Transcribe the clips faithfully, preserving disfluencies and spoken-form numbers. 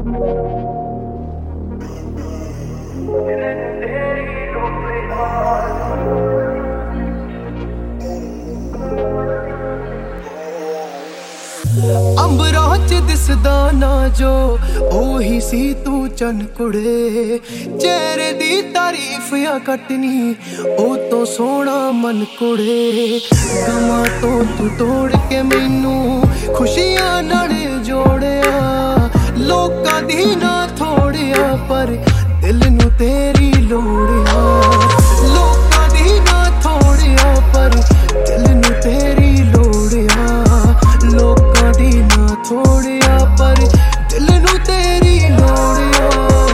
अंबरां च दिसदा ना जो ओही सी तू चन कुड़े, चेहरे दी तारीफ या कटनी ओ तो सोना मन कुड़े। गमां तो तू तोड़ के मैनू खुशियां नाल जोड़िया, लोकां दी ना थोड़िया पर दिल नू तेरी लोड़िया। लोकां दी ना थोड़िया पर दिल नू तेरी लोड़िया। लोकां दी ना थोड़िया पर दिल नू तेरी लोड़िया।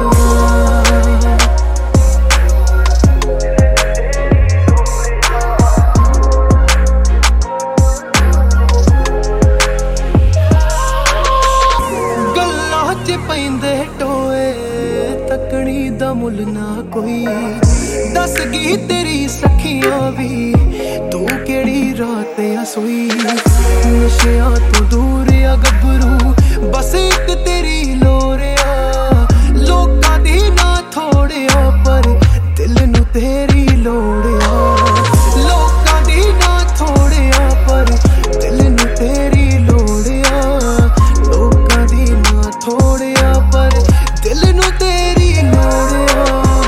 गल्लां च पैंदे टोए तकनी दा मुल ना कोई, दस गी तेरी सखियां भी तू केड़ी रात आ सोई। नशियां तो दूर आ गबरू बस एक तेरी लोरिया, लोकां दी ना थोड़िया पर दिल नू तेरी लोड़िया। लोकां दी ना थोड़िया पर दिल नू तेरी लोड़िया। लोकां दी ना थोड़िया पर दिल नू तेरी लोड़िया।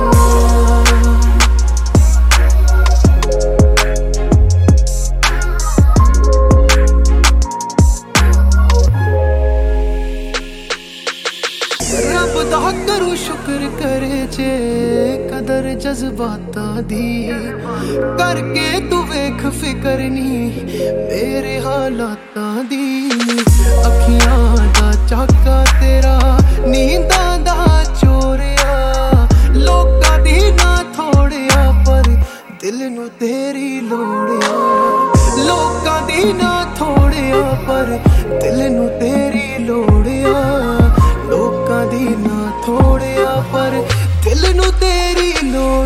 रब दा करूं शुक्र करे जे कदर जज्बातां दी, करके तू वेख फिकर नी मेरे हालातां दी। अखियां दा चाका तेरा नींदां दा चोरिया, लोकां दी ना थोड़िया पर दिल नू तेरी लोड़िया। लोकां दी ना थोड़िया पर दिल नू तेरी लोड़िया। लोकां दी ना थोड़िया पर दिल नू तेरी लोड़।